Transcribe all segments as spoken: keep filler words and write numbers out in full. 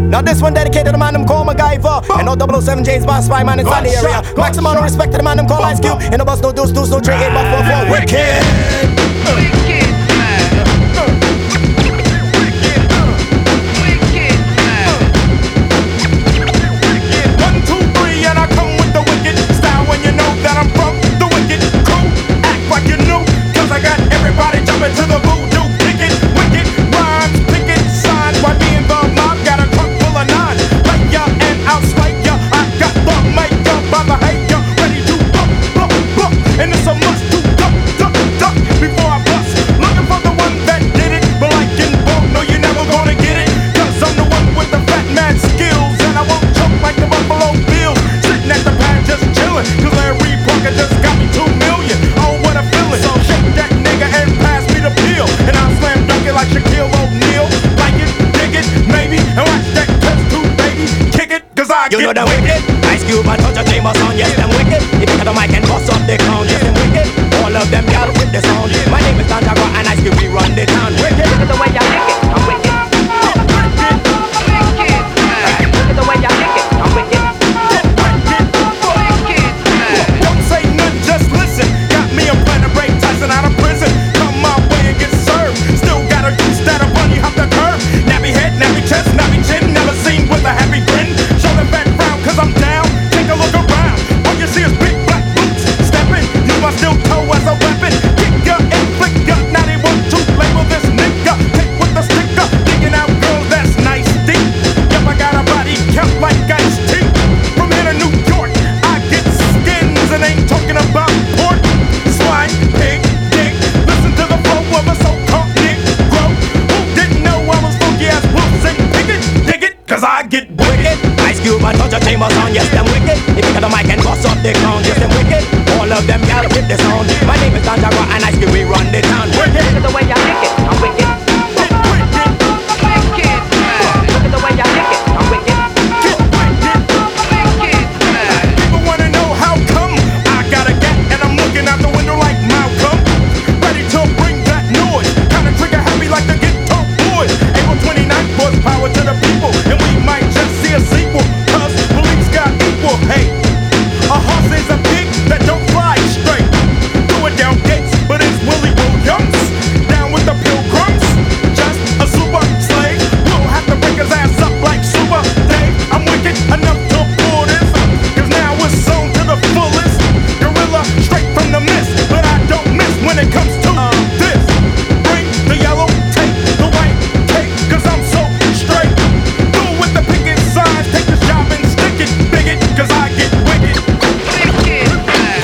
Now this one dedicated to the man them call MacGyver. And no double oh seven J's boss spy man inside the area. Maximum no respect to the man them call Ice Cube. And no bus no deuce deuce no three eight but four four. Wicked. Wicked man. Wicked man. One, two, three, and I come with the wicked style when you know that I'm from the wicked crew. Act like you knew, cause I got everybody jumping to the voodoo. Kick it, wicked rhymes, pick it, signs. Why me and the mob got a trunk full of nine. Play ya and I'll slay ya. I got the maker by the hater, ready to bump, bump, bump. And it's a must to duck, duck, duck before I bust. Looking for the one that did it, but like in bulk, no, you're never gonna get it. Cause I'm the one with the fat man skills, and I won't choke like the Buffalo Bills. Sitting at the pad just chillin', cause Larry Parker just got me two million. Oh, what a feeling. So shake that nigga and pass me the pill, and I'll slam dunk it like Shaquille O'Neal. Like it, dig it, maybe, and watch that test tube, baby. Kick it, cause I You get know them wicked. Ice Cube and Touch a Jameson on. Yes, them wicked. If you got the mic and bust up the crown. Yes, them wicked. All of them y'all with the sound. My name is Santiago and Ice Cube, we run the town. Wicked. Look at the way y'all lick it, I'm wicked. Wicked man. Look at the way y'all lick it, I'm wicked. Wicked man. Don't say nothing, just listen. Got me a plan to break Tyson out of prison. Come my way and get served. Still got a goose that a bunny hop the curb. Nappy head, nappy chest, nappy chin. Never seen with a happy grin. Show the back frown, cause I'm down. Take a look around. All you see is big black boots. Stepping, use my steel toe as a weapon. Kick ya and flick ya. Now they want to label this nigga. Take with the sticker. Digging out girls that's nice deep. Yep, I got a body count like ice tea. From here to New York, I get skins and ain't talking about pork. Swine, pig, dick. Listen to the flow of a so-called Negro who didn't know I was funky as wolves and pick it, dig it, cause I get wicked. Ice Cube and Touch a Jameson. Yes, them wicked. If you got the mic and bust up the crown. Yes, them wicked. All of them y'all with the sound. My name is Santiago and Ice Cube, we run the town. Wicked. Look at the way y'all lick it, I'm wicked. Get wicked, Wicked man. Look at the way y'all lick it, I'm wicked. get wicked. Wicked man. People wanna know how come I got a gat and I'm looking out the window like Malcolm. Ready to bring that noise. Kinda trigger happy like the Guitar Boys. April twenty-ninth was power to the people. And we might just see a sequel. Cause police got equal hate. A horse is a pig that don't fly straight. Do it down gates, but it's Willie Williams. Down with the pilgrims. Just a super slave. We'll have to break his ass up like Super Dave. I'm wicked enough to pull this. Cause now it's sewn to the fullest. Gorilla straight from the mist. But I don't miss when it comes to uh, this. Bring the yellow tape, the white tape. Cause I'm so straight. Do it with the picket signs. Take this job and stick it, bigot. Cause I get wicked. Wicked man.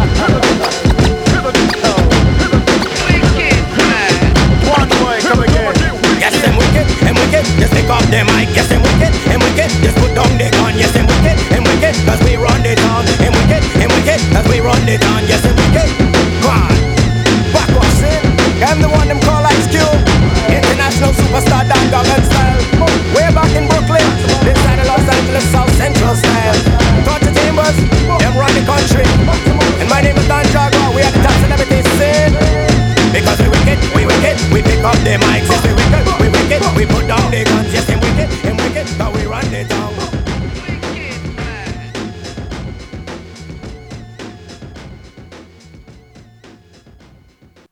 Wicked man. One boy, come again. Yes, them wicked, and wicked, just take off them mic. Yes, them wicked, and wicked, just put down the gun. Yes, them wicked, and wicked, cause we run the town. And wicked, and wicked, cause we run the town. Yes, them wicked, go on. Back off, sin. I'm the one them call Ice Cube. International superstar Dan Goggin style. Way back in Brooklyn, this side of Los Angeles, South Central style. Touch the Chambers, them run the country. And my name is Dan Jaguar, we are the top celebrities, sin. Because we wicked, we wicked, we pick up the mics. Yes, we wicked, we wicked, we put down the guns. Yes, and wicked, and wicked, cause we run the town.